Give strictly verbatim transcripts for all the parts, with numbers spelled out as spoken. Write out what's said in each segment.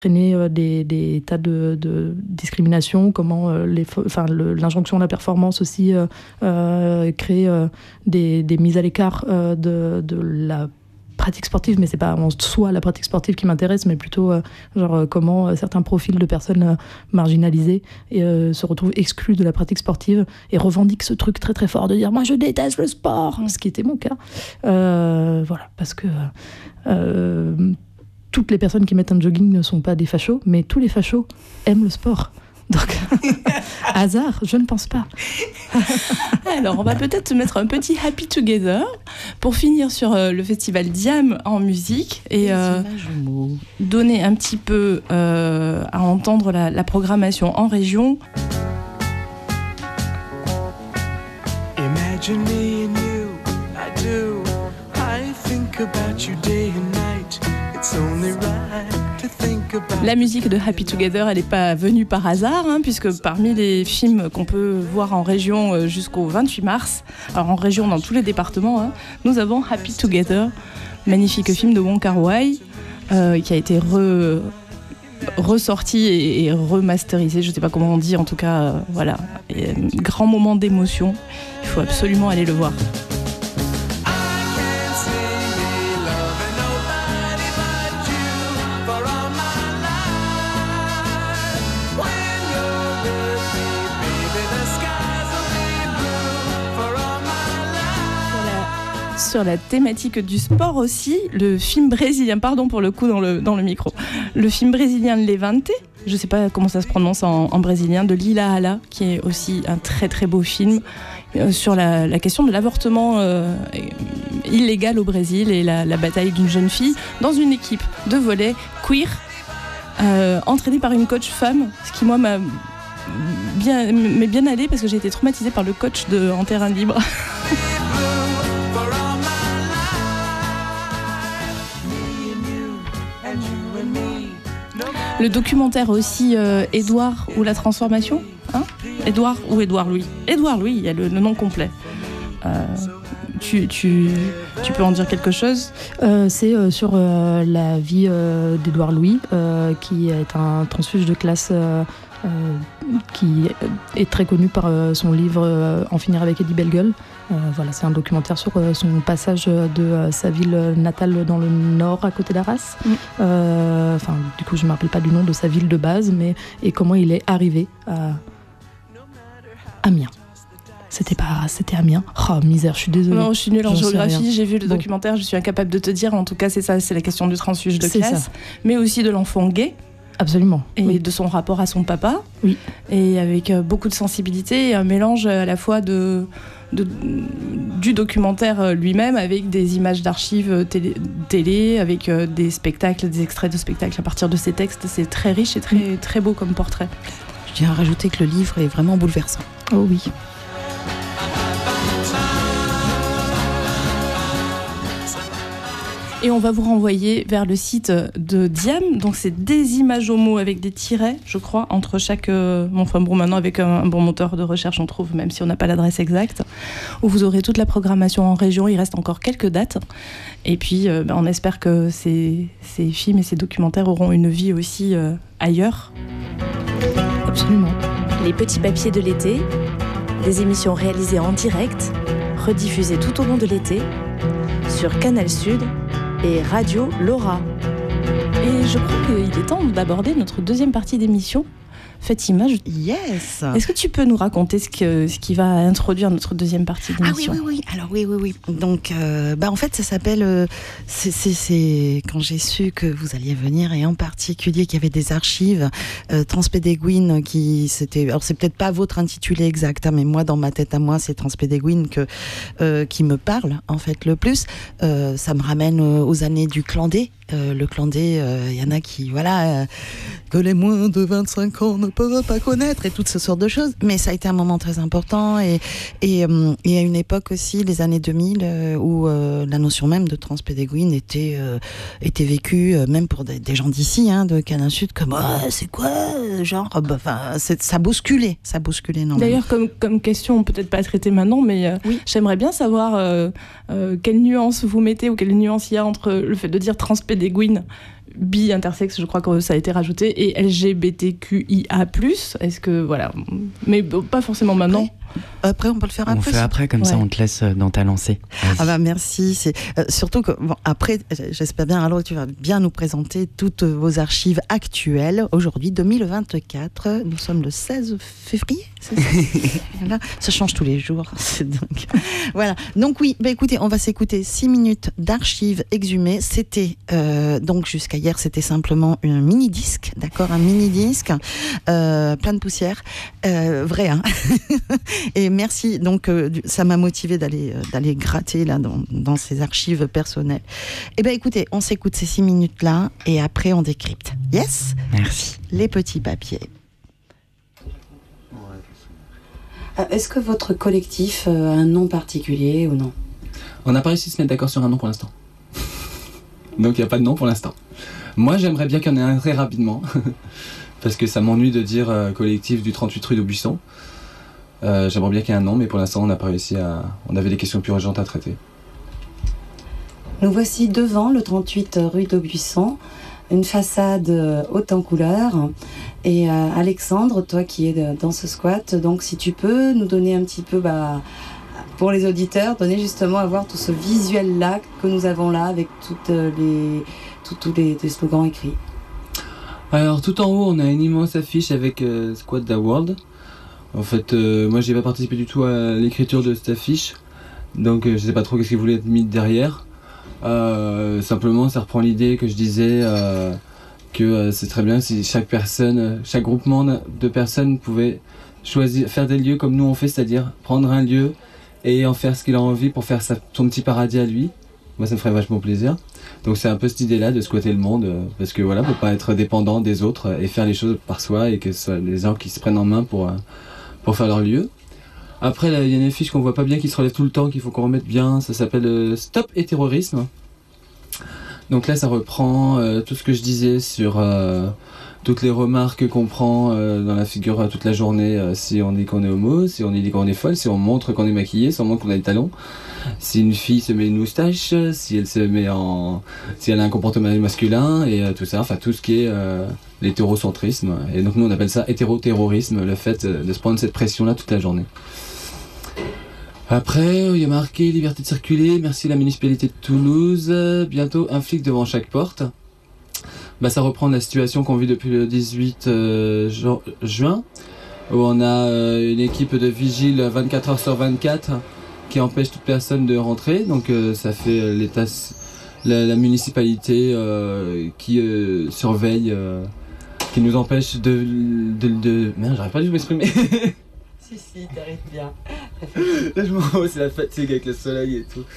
entraîner euh, des, des tas de, de discriminations, comment euh, les, enfin, le, l'injonction à la performance aussi euh, euh, crée euh, des, des mises à l'écart euh, de, de la pratique sportive, mais c'est pas en soi la pratique sportive qui m'intéresse, mais plutôt euh, genre euh, comment euh, certains profils de personnes euh, marginalisées et, euh, se retrouvent exclus de la pratique sportive et revendiquent ce truc très très fort de dire moi je déteste le sport, ce qui était mon cas. Euh, voilà, parce que euh, toutes les personnes qui mettent un jogging ne sont pas des fachos, mais tous les fachos aiment le sport. Donc, hasard, je ne pense pas. Alors, on va peut-être se mettre un petit Happy Together pour finir sur euh, le festival Diam en musique et euh, donner un petit peu euh, à entendre la, la programmation en région. Imagine me and you, I do. I think about you day and night. It's only right to think about. La musique de Happy Together, elle n'est pas venue par hasard, hein, puisque parmi les films qu'on peut voir en région jusqu'au vingt-huit mars, alors en région dans tous les départements, hein, nous avons Happy Together, magnifique film de Wong Kar-wai, euh, qui a été re... ressorti et, et remasterisé, je ne sais pas comment on dit, en tout cas, euh, voilà, et, grand moment d'émotion, il faut absolument aller le voir. Sur la thématique du sport aussi, le film brésilien, pardon pour le coup dans le, dans le micro, le film brésilien Levante, je ne sais pas comment ça se prononce en, en brésilien, de Lila Ala, qui est aussi un très très beau film euh, sur la, la question de l'avortement euh, illégal au Brésil et la, la bataille d'une jeune fille dans une équipe de volley queer, euh, entraînée par une coach femme, ce qui moi m'a bien, m'est bien allé parce que j'ai été traumatisée par le coach de, en terrain libre. Le documentaire aussi, euh, Édouard ou la transformation, hein Édouard ou Édouard Louis Édouard Louis, il y a le, le nom complet. Euh, tu, tu, tu peux en dire quelque chose ? euh, C'est euh, sur euh, la vie euh, d'Édouard Louis, euh, qui est un transfuge de classe euh, euh, qui est très connu par euh, son livre euh, En finir avec Eddie Bellegueule. Euh, voilà, c'est un documentaire sur euh, son passage de euh, sa ville natale dans le nord, à côté d'Arras. Mm. Euh, enfin, du coup, je ne me rappelle pas du nom de sa ville de base, mais et comment il est arrivé à Amiens. C'était pas Arras, c'était Amiens. Oh, misère, je suis désolée. Non, je suis nulle en géographie, j'ai vu le bon. documentaire, je suis incapable de te dire. En tout cas, c'est ça, c'est la question du transfuge de c'est classe, ça. Mais aussi de l'enfant gay. Absolument. Et oui. de son rapport à son papa. Oui. Et avec beaucoup de sensibilité et un mélange à la fois de, de, du documentaire lui-même avec des images d'archives télé, télé avec des spectacles, des extraits de spectacles à partir de ses textes. C'est très riche et très, très beau comme portrait. Je tiens à rajouter que le livre est vraiment bouleversant. Oh oui. Et on va vous renvoyer vers le site de Diam. Donc c'est des images homo avec des tirets, je crois, entre chaque... Euh, enfin bon, maintenant avec un, un bon moteur de recherche, on trouve, même si on n'a pas l'adresse exacte, où vous aurez toute la programmation en région. Il reste encore quelques dates. Et puis, euh, ben, on espère que ces, ces films et ces documentaires auront une vie aussi euh, ailleurs. Absolument. Les petits papiers de l'été, des émissions réalisées en direct, rediffusées tout au long de l'été, sur Canal Sud et Radio Laura. Et je crois qu'il est temps d'aborder notre deuxième partie d'émission. Fatima, je... yes. Est-ce que tu peux nous raconter ce, que, ce qui va introduire notre deuxième partie d'émission ? Ah oui, oui, oui. Alors oui, oui, oui. Donc, euh, bah en fait, ça s'appelle... Euh, c'est, c'est, c'est quand j'ai su que vous alliez venir, et en particulier qu'il y avait des archives euh, Transpédéguine qui... C'était, alors, c'est peut-être pas votre intitulé exact, hein, mais moi, dans ma tête à moi, c'est Transpédéguine que, euh, qui me parle, en fait, le plus. Euh, ça me ramène aux années du Clandé. Euh, le Clandé, il euh, y en a qui, voilà, euh, que les moins de vingt-cinq ans ne peuvent pas connaître et toutes ce sortes de choses. Mais ça a été un moment très important et, et, euh, et à une époque aussi, les années deux mille, euh, où euh, la notion même de transpédéguine était, euh, était vécue, euh, même pour des, des gens d'ici, hein, de Canal Sud, comme oh, c'est quoi, genre, bah, c'est, ça bousculait, ça bousculait énormément. D'ailleurs, comme, comme question, peut-être pas traitée maintenant, mais euh, oui. J'aimerais bien savoir euh, euh, quelle nuance vous mettez ou quelle nuance il y a entre le fait de dire transpédéguine bi, intersexe, je crois que ça a été rajouté, et L G B T Q I A plus. Est-ce que, voilà, mais pas forcément maintenant. Après, après on peut le faire on après. On fait après, comme ouais. ça on te laisse dans ta lancée. Vas-y. Ah bah merci. C'est, euh, surtout que, bon, après, j'espère bien, alors tu vas bien nous présenter toutes vos archives actuelles. Aujourd'hui, deux mille vingt-quatre, nous sommes le seize février, c'est ça. Voilà. Ça change tous les jours, c'est dingue. Voilà, donc oui, bah écoutez, on va s'écouter six minutes d'archives exhumées. C'était, euh, donc jusqu'à hier, c'était simplement un mini-disque, d'accord, un mini-disque, euh, plein de poussière, euh, vrai, hein. Et merci, donc euh, ça m'a motivé d'aller, euh, d'aller gratter là dans, dans ces archives personnelles. Eh bien écoutez, on s'écoute ces six minutes-là et après on décrypte. Yes ? Merci. Les petits papiers. Est-ce que votre collectif a un nom particulier ou non ? On n'a pas réussi à se mettre d'accord sur un nom pour l'instant. Donc il n'y a pas de nom pour l'instant. Moi j'aimerais bien qu'il y en ait un très rapidement, parce que ça m'ennuie de dire euh, collectif du trente-huit rue d'Aubusson. Euh, j'aimerais bien qu'il y ait un nom, mais pour l'instant on n'a pas réussi à... On avait des questions plus urgentes à traiter. Nous voici devant le trente-huit rue d'Aubusson, une façade haute en couleurs. Et euh, Alexandre, toi qui es dans ce squat, donc si tu peux nous donner un petit peu, bah, pour les auditeurs, donner justement à voir tout ce visuel-là que nous avons là, avec toutes les, tous tout les, les slogans écrits. Alors tout en haut, on a une immense affiche avec euh, Squat the World. En fait, euh, moi j'ai pas participé du tout à l'écriture de cette affiche, donc euh, je sais pas trop qu'est-ce qui voulait être mis derrière. Euh, simplement, ça reprend l'idée que je disais euh, que euh, c'est très bien si chaque personne, chaque groupement de personnes pouvait choisir, faire des lieux comme nous on fait, c'est-à-dire prendre un lieu et en faire ce qu'il a envie pour faire sa, son petit paradis à lui. Moi, ça me ferait vachement plaisir. Donc c'est un peu cette idée-là de squatter le monde, euh, parce que voilà, pour pas être dépendant des autres euh, et faire les choses par soi et que ce soit les gens qui se prennent en main pour euh, pour faire leur lieu. Après, il y a une affiche qu'on voit pas bien qui se relève tout le temps, qu'il faut qu'on remette bien. Ça s'appelle euh, Stop et terrorisme. Donc là, ça reprend euh, tout ce que je disais sur euh, toutes les remarques qu'on prend euh, dans la figure euh, toute la journée. Euh, si on dit qu'on est homo, si on dit qu'on est folle, si on montre qu'on est maquillé, si on montre qu'on a des talons. Si une fille se met une moustache, si elle se met en, si elle a un comportement masculin et euh, tout ça, enfin tout ce qui est euh, l'hétérocentrisme. Et donc nous on appelle ça hétéroterrorisme, le fait de se prendre cette pression-là toute la journée. Après, il y a marqué liberté de circuler, merci la municipalité de Toulouse, bientôt un flic devant chaque porte. Bah, ça reprend la situation qu'on vit depuis le dix-huit euh, juin, où on a euh, une équipe de vigiles vingt-quatre heures sur vingt-quatre qui empêche toute personne de rentrer, donc euh, ça fait l'état, la, la municipalité euh, qui euh, surveille, euh, qui nous empêche de, de, de... Merde, j'arrive pas du tout à m'exprimer. Si, si, t'arrives bien. Là, je m'en vais, c'est la fatigue avec le soleil et tout.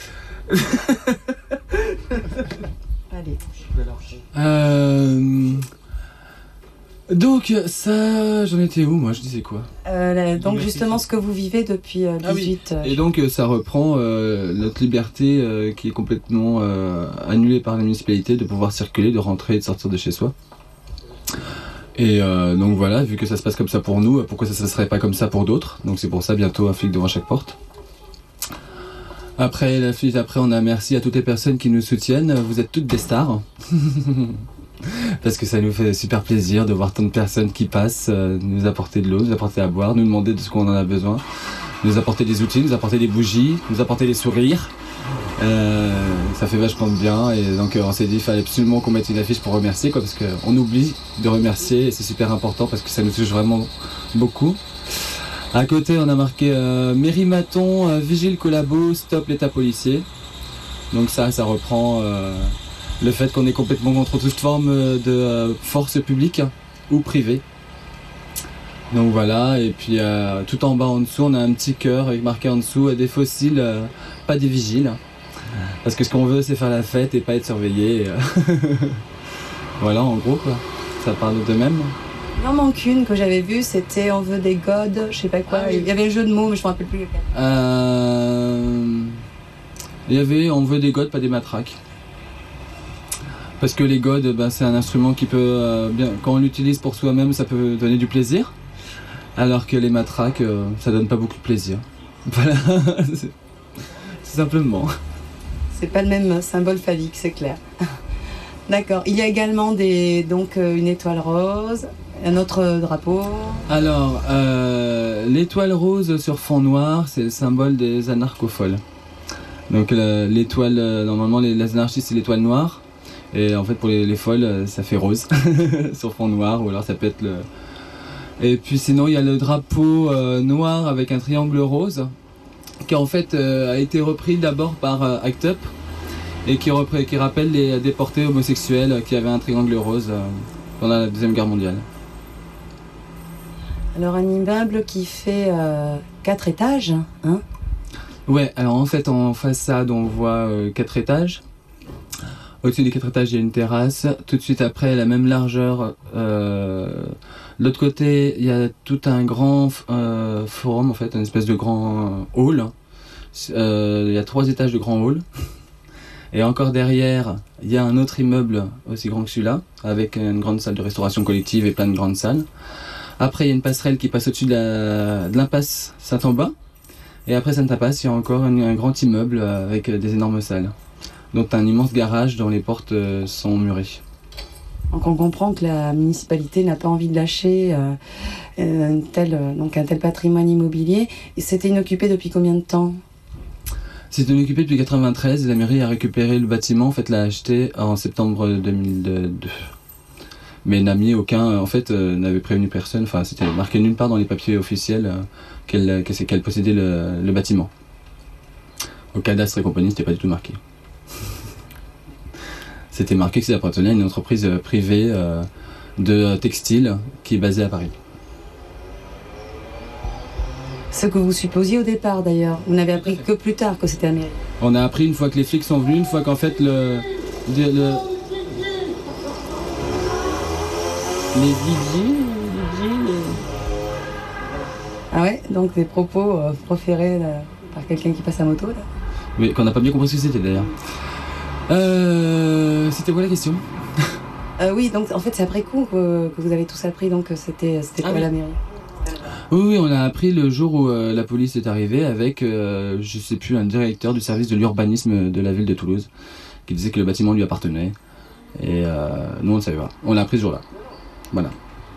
Allez. Euh... Donc ça, j'en étais où moi? Je disais quoi? euh, Donc justement ce que vous vivez depuis euh, dix-huit... Ah oui. Et donc ça reprend euh, notre liberté euh, qui est complètement euh, annulée par la municipalité de pouvoir circuler, de rentrer et de sortir de chez soi. Et euh, donc voilà, vu que ça se passe comme ça pour nous, pourquoi ça ne serait pas comme ça pour d'autres? Donc c'est pour ça bientôt un flic devant chaque porte. Après, la fille d'après, on a merci à toutes les personnes qui nous soutiennent, vous êtes toutes des stars. Parce que ça nous fait super plaisir de voir tant de personnes qui passent, euh, nous apporter de l'eau, nous apporter à boire, nous demander de ce qu'on en a besoin, nous apporter des outils, nous apporter des bougies, nous apporter des sourires. Euh, ça fait vachement de bien et donc euh, on s'est dit qu'il fallait absolument qu'on mette une affiche pour remercier, quoi, parce qu'on oublie de remercier et c'est super important parce que ça nous touche vraiment beaucoup. À côté, on a marqué euh, Mairie Maton, euh, vigile collabo, stop l'état policier. Donc ça, ça reprend... Euh, le fait qu'on est complètement contre toute forme de euh, force publique ou privée. Donc voilà, et puis euh, tout en bas en dessous, on a un petit cœur avec marqué en dessous euh, des fossiles, euh, pas des vigiles. Parce que ce qu'on veut, c'est faire la fête et pas être surveillé. Voilà, en gros, quoi. Ça parle de même. Il en manque une que j'avais vue, c'était on veut des godes, je sais pas quoi. Ah oui. Il y avait un jeu de mots, mais je me rappelle plus lequel. Euh... Il y avait on veut des godes, pas des matraques. Parce que les godes, ben, c'est un instrument qui peut, euh, bien, quand on l'utilise pour soi-même, ça peut donner du plaisir. Alors que les matraques, euh, ça donne pas beaucoup de plaisir. Voilà, c'est, c'est simplement. C'est pas le même symbole phallique, c'est clair. D'accord. Il y a également des, donc, euh, une étoile rose, un autre drapeau. Alors, euh, l'étoile rose sur fond noir, c'est le symbole des anarcho-folles. Donc euh, l'étoile, euh, normalement les, les anarchistes c'est l'étoile noire. Et en fait pour les, les folles, ça fait rose sur fond noir, ou alors ça peut être le... Et puis sinon il y a le drapeau euh, noir avec un triangle rose, qui en fait euh, a été repris d'abord par euh, Act Up, et qui, repr- qui rappelle les déportés homosexuels qui avaient un triangle rose euh, pendant la Deuxième Guerre mondiale. Alors un immeuble qui fait euh, quatre étages, hein? Ouais, alors en fait en façade on voit euh, quatre étages. Au-dessus des quatre étages il y a une terrasse. Tout de suite après la même largeur. Euh, de l'autre côté il y a tout un grand euh, forum en fait, une espèce de grand hall. Euh, il y a trois étages de grand hall. Et encore derrière il y a un autre immeuble aussi grand que celui-là, avec une grande salle de restauration collective et plein de grandes salles. Après il y a une passerelle qui passe au-dessus de, la, de l'impasse Saint-Amba. Et après Saint-Apas, il y a encore un, un grand immeuble avec des énormes salles. Donc un immense garage dont les portes sont murées. Donc on comprend que la municipalité n'a pas envie de lâcher euh, un, tel, donc un tel patrimoine immobilier. Et c'était inoccupé depuis combien de temps ? C'était inoccupé depuis quatre-vingt-treize et la mairie a récupéré le bâtiment, en fait l'a acheté en septembre deux mille deux. Mais n'a mis aucun, en fait, euh, n'avait prévenu personne, enfin c'était marqué nulle part dans les papiers officiels euh, qu'elle, qu'elle possédait le, le bâtiment. Au cadastre et compagnie, c'était pas du tout marqué. C'était marqué que ça appartenait à une entreprise privée euh, de textile qui est basée à Paris. Ce que vous supposiez au départ d'ailleurs, vous n'avez appris que plus tard que c'était la mairie. On a appris une fois que les flics sont venus, une fois qu'en fait le... le, le Les D J, les D J, les... Ah ouais, donc des propos euh, proférés là, par quelqu'un qui passe à moto là. Mais qu'on n'a pas bien compris ce que c'était d'ailleurs. Euh, c'était quoi la question ? euh, Oui, donc en fait c'est après coup que, que vous avez tous appris, donc c'était, c'était ah quoi oui. la mairie ? Oui, oui, on a appris le jour où euh, la police est arrivée avec, euh, je sais plus, un directeur du service de l'urbanisme de la ville de Toulouse qui disait que le bâtiment lui appartenait. Et euh, nous on ne savait pas. On l'a appris ce jour-là. Voilà.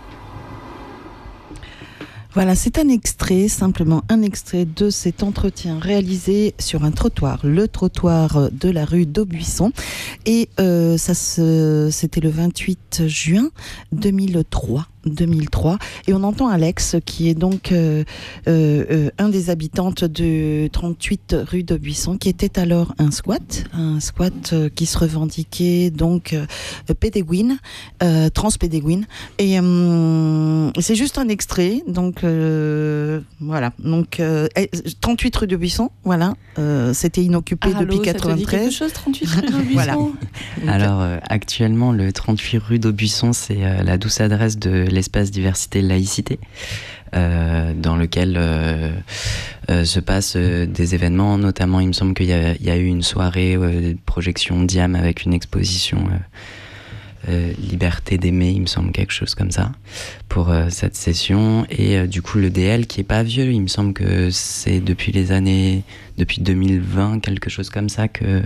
Voilà, c'est un extrait, simplement un extrait de cet entretien réalisé sur un trottoir, le trottoir de la rue d'Aubuisson. Et euh, ça se, c'était le vingt-huit juin deux mille trois. deux mille trois et on entend Alex qui est donc euh, euh, un des habitantes de trente-huit rue d'Aubuisson, qui était alors un squat, un squat qui se revendiquait donc euh, pédéguine, euh, transpédéguine, et euh, c'est juste un extrait, donc euh, voilà, donc euh, trente-huit rue d'Aubuisson, voilà, euh, c'était inoccupé ah, depuis allô, quatre-vingt-treize. Ça te dit quelque chose, trente-huit rue d'Aubuisson? Voilà. Alors euh, actuellement le trente-huit rue d'Aubuisson, c'est euh, la douce adresse de l'espace diversité laïcité, euh, dans lequel euh, euh, se passent euh, des événements, notamment il me semble qu'il y a, il y a eu une soirée euh, de projection Diam avec une exposition euh, euh, Liberté d'aimer, il me semble, quelque chose comme ça, pour euh, cette session. Et euh, du coup le D L qui est pas vieux, il me semble que c'est depuis les années, depuis deux mille vingt, quelque chose comme ça que...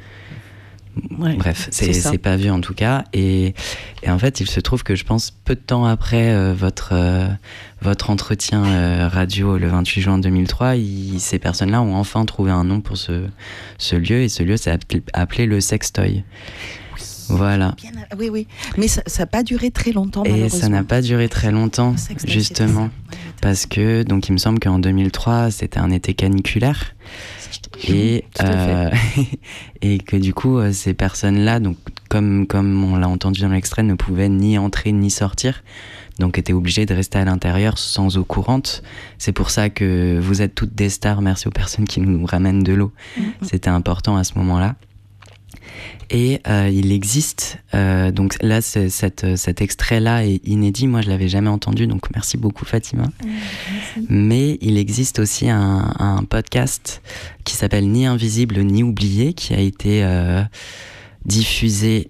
Ouais, bref, c'est, c'est, c'est pas vieux en tout cas. Et, et en fait, il se trouve que je pense peu de temps après euh, votre, euh, votre entretien euh, radio le vingt-huit juin deux mille trois, il, ces personnes-là ont enfin trouvé un nom pour ce, ce lieu. Et ce lieu s'est appelé le Sextoy. Oui, voilà. Bien, oui, oui. Mais ça n'a pas duré très longtemps. Et ça n'a pas duré très longtemps, justement. Parce que, donc, il me semble qu'en deux mille trois, c'était un été caniculaire. Et, euh, et que du coup euh, ces personnes-là, donc comme comme on l'a entendu dans l'extrait, ne pouvaient ni entrer ni sortir, donc étaient obligées de rester à l'intérieur sans eau courante. C'est pour ça que vous êtes toutes des stars. Merci aux personnes qui nous ramènent de l'eau. Mm-hmm. C'était important à ce moment-là. Et euh, il existe, euh, donc là, c'est, cette, cet extrait-là est inédit. Moi, je l'avais jamais entendu, donc merci beaucoup, Fatima. Merci. Mais il existe aussi un, un podcast qui s'appelle Ni Invisible ni Oublié, qui a été euh, diffusé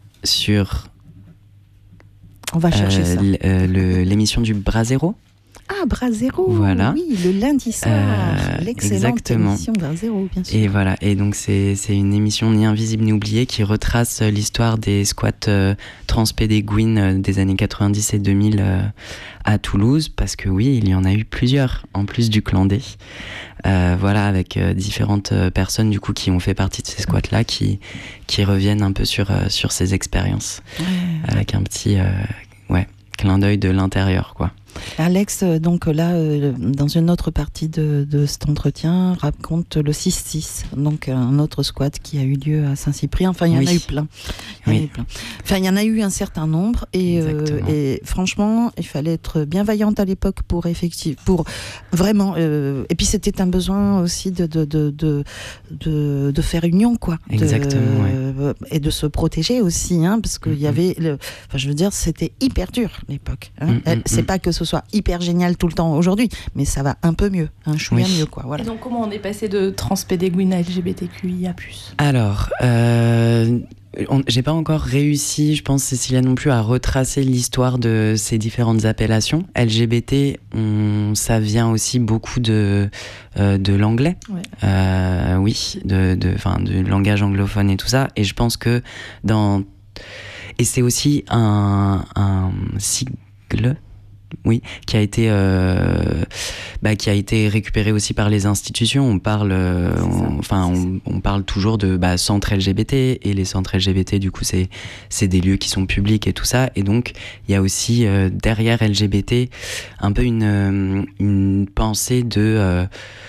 sur. On va chercher euh, ça. L, euh, le, l'émission du Brasero. Ah Ah, Bras Zéro. Voilà. Oui, le lundi soir. Euh, L'excellente exactement. émission Bras Zéro, bien sûr. Et voilà. Et donc, c'est, c'est une émission ni invisible ni oubliée qui retrace l'histoire des squats euh, transpédéguines euh, des années quatre-vingt-dix et deux mille euh, à Toulouse. Parce que oui, il y en a eu plusieurs, en plus du Clan D. Euh, voilà, avec euh, différentes euh, personnes du coup qui ont fait partie de ces squats-là, qui, qui reviennent un peu sur, euh, sur ces expériences. Ouais. Avec un petit... Euh, ouais. clin d'œil de l'intérieur, quoi. Alex, donc là, euh, dans une autre partie de, de cet entretien, raconte le six six, donc un autre squat qui a eu lieu à Saint-Cyprien. Enfin, il y en oui. a eu plein. Il y en oui. a eu plein. Enfin, il y en a eu un certain nombre. Et, euh, et franchement, il fallait être bienveillante à l'époque pour effectivement, pour vraiment. Euh, et puis, c'était un besoin aussi de de de de, de, de faire union, quoi. Exactement. De, ouais. Et de se protéger aussi, hein, parce qu'il mm-hmm. y avait. Le, enfin, je veux dire, c'était hyper dur l'époque. Hein. Mm-hmm. C'est pas que ce soit hyper génial tout le temps aujourd'hui, mais ça va un peu mieux, un chouïa oui. mieux, quoi. Voilà. Et donc, comment on est passé de transpédéguine à L G B T Q I A plus ? Alors, euh, on, j'ai pas encore réussi, je pense, Cécilia non plus, à retracer l'histoire de ces différentes appellations. L G B T, on, ça vient aussi beaucoup de, euh, de l'anglais. Ouais. Euh, oui, de, de, enfin, du langage anglophone et tout ça. Et je pense que dans... Et c'est aussi un, un sigle... Oui, qui a été, euh, bah, qui a été récupéré aussi par les institutions. On parle, euh, on, enfin, on, on parle toujours de bah, centres L G B T, et les centres L G B T, du coup, c'est, c'est des lieux qui sont publics et tout ça. Et donc, il y a aussi euh, derrière L G B T un peu une, euh, une pensée de euh,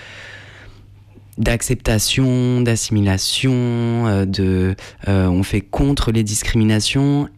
d'acceptation, d'assimilation, euh, de, euh, on fait contre les discriminations.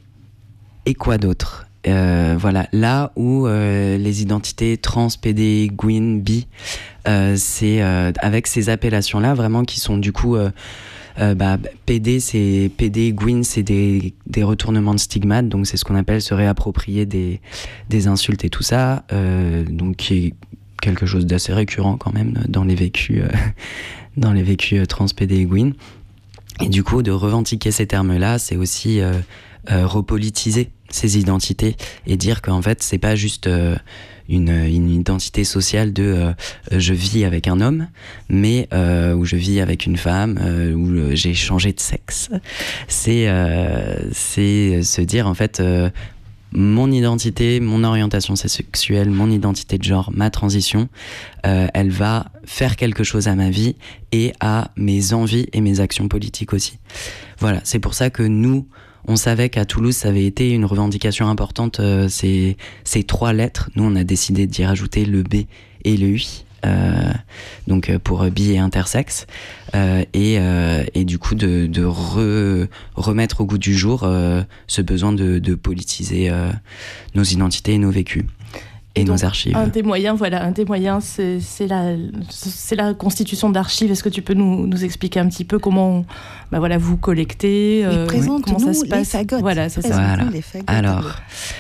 Et quoi d'autre ? Euh, voilà, là où euh, les identités trans, P D, Gwyn, bi, euh, c'est euh, avec ces appellations-là vraiment qui sont du coup euh, euh, bah, P D, c'est P D, Gwyn, c'est des, des retournements de stigmates, donc c'est ce qu'on appelle se réapproprier des, des insultes et tout ça, euh, donc qui est quelque chose d'assez récurrent quand même dans les vécus, euh, dans les vécus trans, P D et Gwyn. Et du coup, de revendiquer ces termes-là, c'est aussi euh, euh, repolitiser ces identités et dire qu'en fait, c'est pas juste euh, une, une identité sociale de euh, je vis avec un homme, mais euh, où je vis avec une femme, euh, où j'ai changé de sexe. C'est, euh, c'est se dire en fait, euh, mon identité, mon orientation sexuelle, mon identité de genre, ma transition, euh, elle va faire quelque chose à ma vie et à mes envies et mes actions politiques aussi. Voilà, c'est pour ça que nous, on savait qu'à Toulouse, ça avait été une revendication importante, euh, ces, ces trois lettres. Nous, on a décidé d'y rajouter le B et le I, euh, donc pour bi et intersexe, euh, et, euh, et du coup de, de re, remettre au goût du jour euh, ce besoin de, de politiser euh, nos identités et nos vécus. Et, et donc, nos archives. Un des moyens, voilà, un des moyens, c'est, c'est, la, c'est la constitution d'archives. Est-ce que tu peux nous, nous expliquer un petit peu comment, bah voilà, vous collectez, euh, comment ça se passe ? Fagottes. Voilà, c'est ça. Voilà. Alors,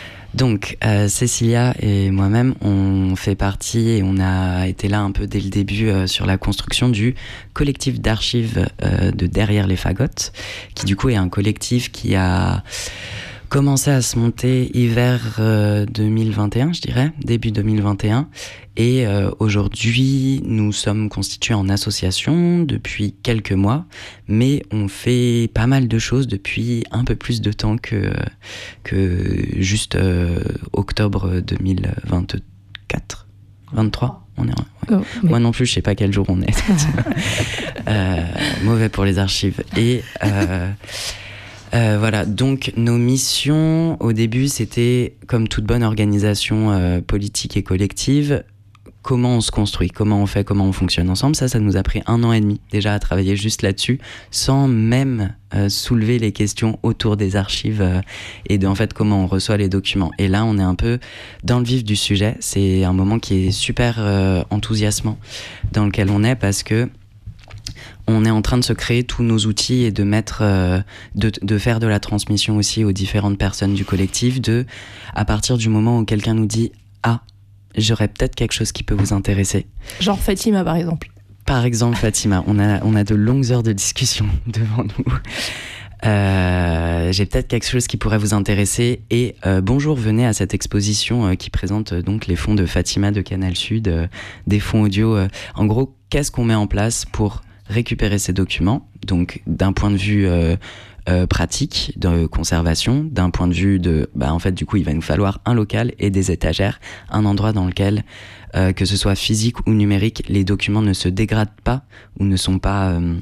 donc euh, Cécilia et moi-même, on fait partie et on a été là un peu dès le début euh, sur la construction du collectif d'archives euh, de Derrière les Fagottes, qui du coup est un collectif qui a commencé à se monter hiver euh, deux mille vingt et un, je dirais, début deux mille vingt et un. Et euh, aujourd'hui, nous sommes constitués en association depuis quelques mois, mais on fait pas mal de choses depuis un peu plus de temps que, que juste euh, octobre deux mille vingt-quatre. vingt-trois, on est, ouais. oh, mais... Moi non plus, je sais pas quel jour on est. euh, mauvais pour les archives. Et... Euh, Euh, voilà, donc nos missions au début c'était comme toute bonne organisation euh, politique et collective, comment on se construit, comment on fait, comment on fonctionne ensemble. Ça, ça nous a pris un an et demi déjà à travailler juste là-dessus, sans même euh, soulever les questions autour des archives euh, et de en fait comment on reçoit les documents. Et là, on est un peu dans le vif du sujet. C'est un moment qui est super euh, enthousiasmant dans lequel on est parce que on est en train de se créer tous nos outils et de mettre, euh, de, de faire de la transmission aussi aux différentes personnes du collectif. De, à partir du moment où quelqu'un nous dit ah, j'aurais peut-être quelque chose qui peut vous intéresser. Genre Fatima par exemple. Par exemple Fatima, on a on a de longues heures de discussion devant nous. Euh, j'ai peut-être quelque chose qui pourrait vous intéresser. Et euh, bonjour, venez à cette exposition euh, qui présente euh, donc les fonds de Fatima de Canal Sud, euh, des fonds audio. Euh. En gros, qu'est-ce qu'on met en place pour récupérer ces documents? Donc, d'un point de vue euh, euh, pratique de conservation, d'un point de vue de, bah en fait, du coup, il va nous falloir un local et des étagères, un endroit dans lequel, euh, que ce soit physique ou numérique, les documents ne se dégradent pas ou ne sont pas euh,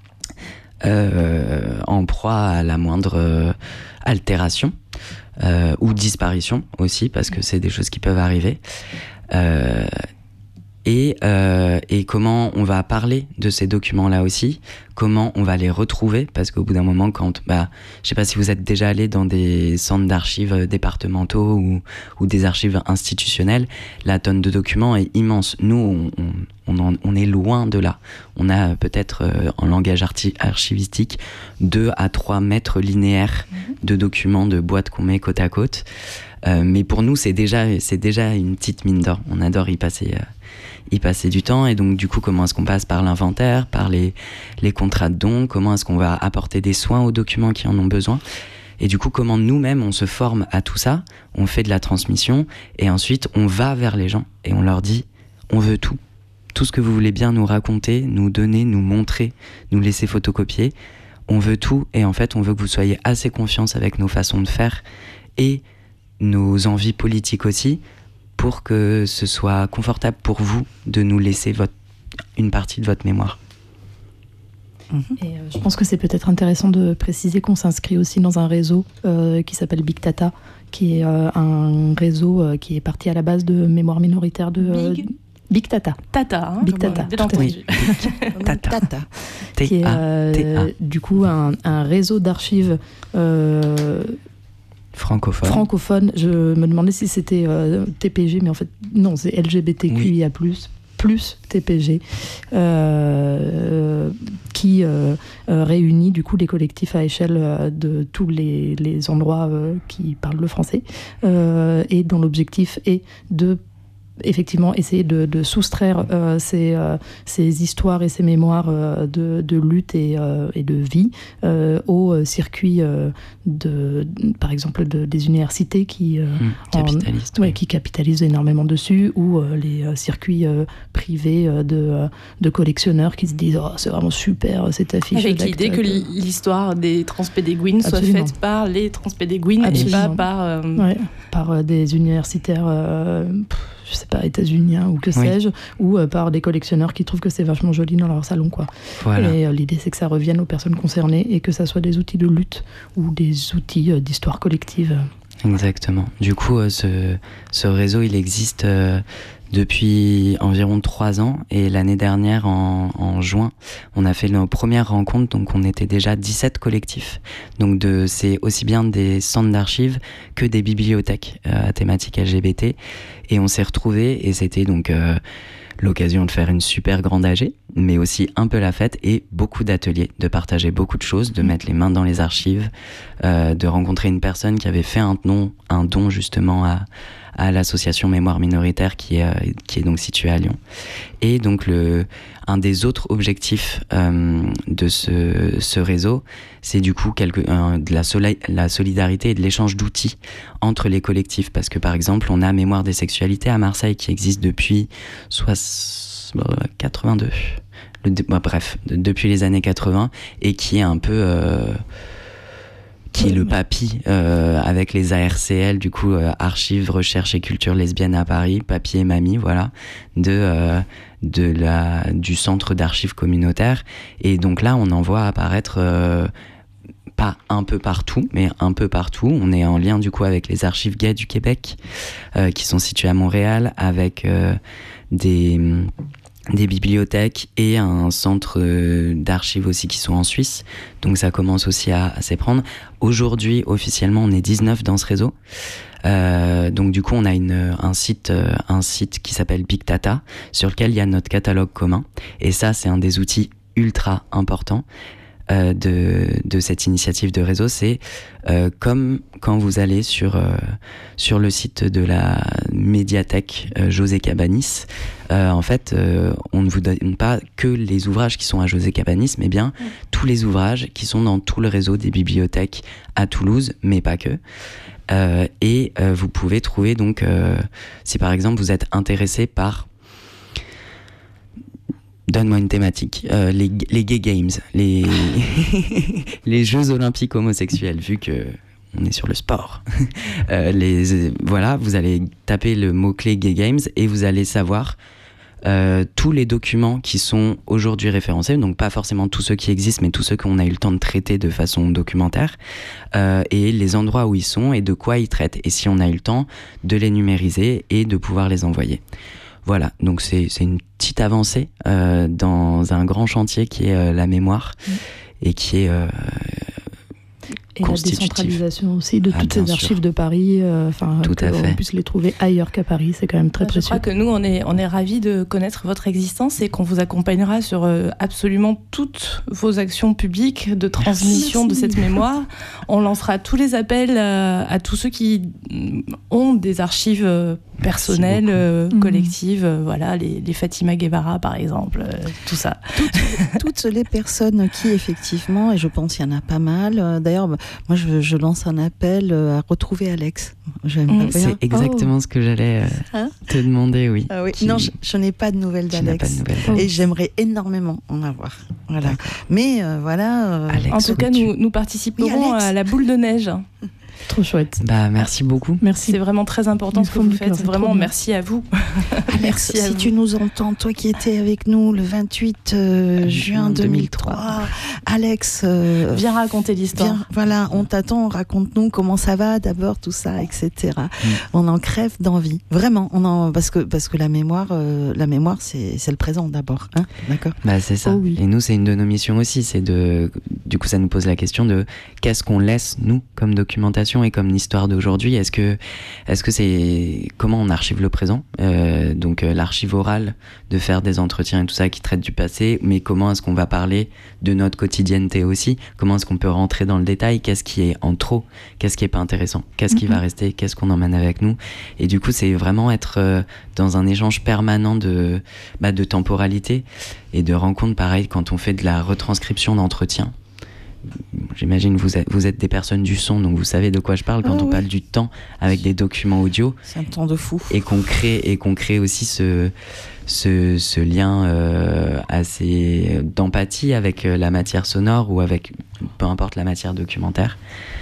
euh, en proie à la moindre euh, altération euh, ou disparition aussi, parce que c'est des choses qui peuvent arriver. Euh, Et, euh, et comment on va parler de ces documents-là aussi, comment on va les retrouver, parce qu'au bout d'un moment, quand, bah, je sais pas si vous êtes déjà allé dans des centres d'archives départementaux ou, ou des archives institutionnelles, la tonne de documents est immense. Nous, on, on, on, en, on est loin de là. On a peut-être, euh, en langage archi- archivistique, deux à trois mètres linéaires de documents, de boîtes qu'on met côte à côte. Euh, mais pour nous, c'est déjà, c'est déjà une petite mine d'or. On adore y passer... Euh, y passer du temps. Et donc du coup, comment est-ce qu'on passe par l'inventaire, par les, les contrats de dons, comment est-ce qu'on va apporter des soins aux documents qui en ont besoin, et du coup comment nous-mêmes on se forme à tout ça, on fait de la transmission et ensuite on va vers les gens et on leur dit on veut tout, tout ce que vous voulez bien nous raconter, nous donner, nous montrer, nous laisser photocopier, on veut tout. Et en fait on veut que vous soyez assez confiance avec nos façons de faire et nos envies politiques aussi, pour que ce soit confortable pour vous de nous laisser votre, une partie de votre mémoire. Et euh, je pense que c'est peut-être intéressant de préciser qu'on s'inscrit aussi dans un réseau euh, qui s'appelle Big Tata, qui est euh, un réseau euh, qui est parti à la base de mémoire minoritaire de... Euh, Big Big Tata. Tata, hein, Big Tata, bien tout à fait. entendu. Tata. Tata. Qui est euh, du coup un, un réseau d'archives euh, francophone. francophone. Je me demandais si c'était euh, T P G, mais en fait, non, c'est L G B T Q I A plus, plus T P G, euh, qui euh, euh, réunit du coup les collectifs à échelle euh, de tous les, les endroits euh, qui parlent le français, euh, et dont l'objectif est de effectivement essayer de, de soustraire euh, ces, euh, ces histoires et ces mémoires euh, de, de lutte et, euh, et de vie euh, au circuit euh, de, par exemple de, des universités qui, euh, mmh, capitalisent, en, oui. ouais, qui capitalisent énormément dessus, ou euh, les euh, circuits euh, privés euh, de, euh, de collectionneurs qui se disent oh, c'est vraiment super cette affiche. Avec l'idée que l'histoire des transpédéguines soit faite par les transpédéguines et pas par... Euh... Ouais, par euh, des universitaires... Euh, pff, je sais pas, états-uniens ou que oui. sais-je, ou euh, par des collectionneurs qui trouvent que c'est vachement joli dans leur salon, quoi. Voilà. Et euh, l'idée, c'est que ça revienne aux personnes concernées et que ça soit des outils de lutte ou des outils euh, d'histoire collective. Exactement. Du coup, euh, ce, ce réseau, il existe euh, depuis environ trois ans, et l'année dernière, en, en juin, on a fait nos premières rencontres, donc on était déjà dix-sept collectifs. Donc de, c'est aussi bien des centres d'archives que des bibliothèques euh, à thématique L G B T, et on s'est retrouvés, et c'était donc euh, l'occasion de faire une super grande A G, mais aussi un peu la fête et beaucoup d'ateliers, de partager beaucoup de choses, de mettre les mains dans les archives, euh, de rencontrer une personne qui avait fait un don, un don justement à, à l'association Mémoire Minoritaire qui est, euh, qui est donc située à Lyon. Et donc le, un des autres objectifs euh, de ce, ce réseau, c'est du coup quelque, euh, de la, soli- la solidarité et de l'échange d'outils entre les collectifs. Parce que par exemple, on a Mémoire des sexualités à Marseille qui existe depuis quatre-vingt-deux. Le, bah, bref, de, depuis les années quatre-vingts, et qui est un peu... Euh, qui est le papy euh, avec les A R C L, du coup euh, Archives, Recherche et Culture Lesbienne à Paris, papy et mamie, voilà, de, euh, de la, du centre d'archives communautaires. Et donc là, on en voit apparaître, euh, pas un peu partout, mais un peu partout. On est en lien du coup avec les archives gays du Québec, euh, qui sont situées à Montréal, avec euh, des... des bibliothèques et un centre d'archives aussi qui sont en Suisse. Donc ça commence aussi à, à s'éprendre. Aujourd'hui, officiellement, on est dix-neuf dans ce réseau. Euh, donc du coup, on a une, un, site, un site qui s'appelle Big Tata, sur lequel il y a notre catalogue commun. Et ça, c'est un des outils ultra importants. euh, de, de cette initiative de réseau, c'est euh, comme quand vous allez sur, euh, sur le site de la médiathèque euh, José Cabanis, euh, en fait, euh, on ne vous donne pas que les ouvrages qui sont à José Cabanis, mais bien mmh. tous les ouvrages qui sont dans tout le réseau des bibliothèques à Toulouse, mais pas que. Euh, et euh, vous pouvez trouver donc, euh, si par exemple vous êtes intéressé par, donne-moi une thématique, euh, les, les gay games, les, les Jeux olympiques homosexuels, vu que on est sur le sport. euh, les, voilà, vous allez taper le mot-clé gay games et vous allez savoir Euh, tous les documents qui sont aujourd'hui référencés, donc pas forcément tous ceux qui existent, mais tous ceux qu'on a eu le temps de traiter de façon documentaire, euh, et les endroits où ils sont et de quoi ils traitent, et si on a eu le temps de les numériser et de pouvoir les envoyer. Voilà, donc c'est, c'est une petite avancée euh, dans un grand chantier qui est euh, la mémoire, mmh. et qui est... Euh, Et la décentralisation aussi de ah, toutes ces archives sûr. de Paris, enfin euh, qu'on puisse les trouver ailleurs qu'à Paris, c'est quand même très Je précieux. Je crois que nous, on est, on est ravis de connaître votre existence et qu'on vous accompagnera sur euh, absolument toutes vos actions publiques de transmission Merci. de cette mémoire. On lancera tous les appels à, à tous ceux qui ont des archives personnelles, euh, collectives, mmh. voilà, les, les Fatima Guevara par exemple, euh, tout ça. Toutes, toutes les personnes qui effectivement, et je pense qu'il y en a pas mal, d'ailleurs moi je, je lance un appel à retrouver Alex. Mmh. C'est exactement oh. ce que j'allais euh, hein te demander, oui. Ah oui. Qui... Non, je, je n'ai pas de nouvelles d'Alex. Pas de nouvelles d'Alex. Et j'aimerais énormément en avoir. Voilà. Mais euh, voilà. Euh, Alex, en tout cas, tu... nous, nous participerons oui, à la boule de neige. Trop chouette. Bah, merci beaucoup. Merci. C'est vraiment très important ce que vous faites. Vraiment, merci à vous. Alex, merci si vous. Tu nous entends, toi qui étais avec nous le vingt-huit euh, juin deux mille trois, Alex, euh, viens raconter l'histoire. Viens, voilà, on t'attend, raconte-nous comment ça va d'abord, tout ça, et cetera. Mm. On en crève d'envie, vraiment. On en parce que parce que la mémoire, euh, la mémoire, c'est c'est le présent d'abord, hein, d'accord. Bah c'est ça. Oh, oui. Et nous, c'est une de nos missions aussi, c'est de, du coup, ça nous pose la question de qu'est-ce qu'on laisse nous comme documentation et comme l'histoire d'aujourd'hui. Est-ce que, est-ce que c'est comment on archive le présent, euh, donc euh, l'archive orale, de faire des entretiens et tout ça qui traite du passé, mais comment est-ce qu'on va parler de notre quotidienneté aussi, comment est-ce qu'on peut rentrer dans le détail, qu'est-ce qui est en trop, qu'est-ce qui est pas intéressant, qu'est-ce mm-hmm. qui va rester, qu'est-ce qu'on emmène avec nous. Et du coup, c'est vraiment être euh, dans un échange permanent de, bah, de temporalité et de rencontres. Pareil, quand on fait de la retranscription d'entretien, j'imagine vous êtes, vous êtes des personnes du son, donc vous savez de quoi je parle quand oh, on oui. parle du temps avec des documents audio. C'est un temps de fou. Et qu'on crée, et qu'on crée aussi ce, ce, ce lien euh, assez d'empathie avec la matière sonore ou avec peu importe la matière documentaire.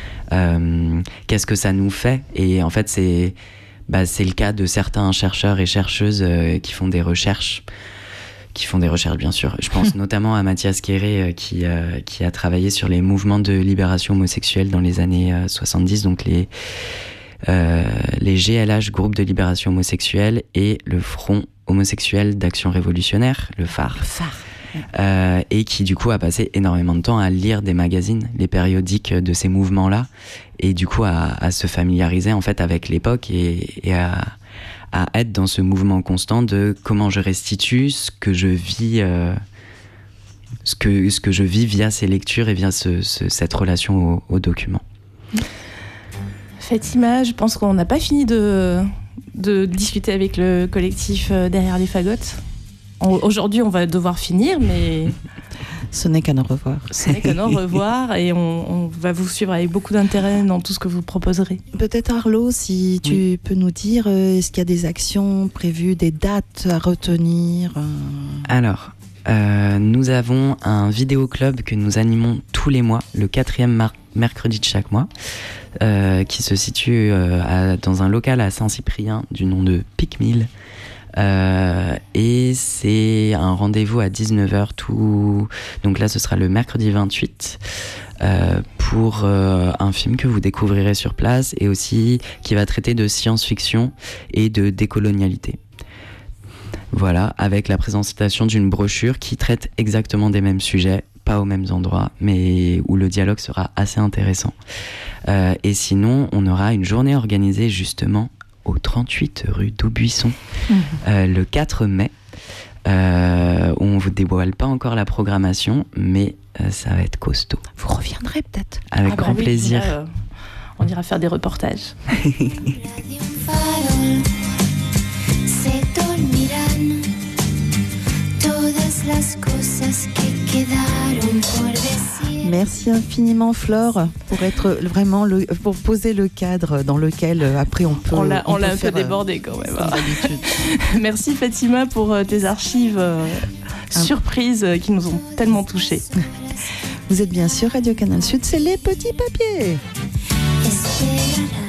Euh, qu'est-ce que ça nous fait ? Et en fait, c'est, bah, c'est le cas de certains chercheurs et chercheuses euh, qui font des recherches. qui font des recherches, bien sûr. Je pense notamment à Mathias Kéré, euh, qui, euh, qui a travaillé sur les mouvements de libération homosexuelle dans les années euh, soixante-dix, donc les, euh, les G L H, Groupe de libération homosexuelle, et le Front homosexuel d'action révolutionnaire, le F A R. Le F A R. Euh, et qui, du coup, a passé énormément de temps à lire des magazines, les périodiques de ces mouvements-là, et du coup, à, à se familiariser, en fait, avec l'époque et, et à... à être dans ce mouvement constant de comment je restitue ce que je vis, euh, ce que, ce que je vis via ces lectures et via ce, ce, cette relation au, au document. Fatima, je pense qu'on n'a pas fini de, de discuter avec le collectif Derrière les Fagottes. On, aujourd'hui, on va devoir finir, mais... Ce n'est qu'à au revoir. Ce n'est qu'à au revoir et on, on va vous suivre avec beaucoup d'intérêt dans tout ce que vous proposerez. Peut-être Arlo, si tu oui. peux nous dire, est-ce qu'il y a des actions prévues, des dates à retenir ? Alors, euh, nous avons un vidéoclub que nous animons tous les mois, le quatrième mar- mercredi de chaque mois, euh, qui se situe euh, à, dans un local à Saint-Cyprien du nom de Pic Mille. Euh, et c'est un rendez-vous à dix-neuf heures tout... donc là ce sera le mercredi vingt-huit euh, pour euh, un film que vous découvrirez sur place et aussi qui va traiter de science-fiction et de décolonialité. Voilà, avec la présentation d'une brochure qui traite exactement des mêmes sujets, pas aux mêmes endroits, mais où le dialogue sera assez intéressant. Euh, et sinon, on aura une journée organisée justement au trente-huit rue d'Aubuisson, mmh. euh, le quatre mai, euh, où on vous dévoile pas encore la programmation, mais euh, ça va être costaud. Vous reviendrez peut-être. Avec ah grand bah oui, plaisir. Là, euh, on ira faire des reportages. Merci infiniment Flore pour être vraiment le, pour poser le cadre dans lequel après on peut. On l'a, on on l'a peut un peu faire, débordé quand même. comme d'habitude. Merci Fatima pour tes archives euh, surprises qui nous ont tellement touchés. Vous êtes bien sûr Radio Canal Sud, c'est les petits papiers. Espera.